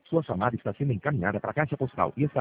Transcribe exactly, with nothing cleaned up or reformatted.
Sua chamada está sendo encaminhada para a caixa postal e está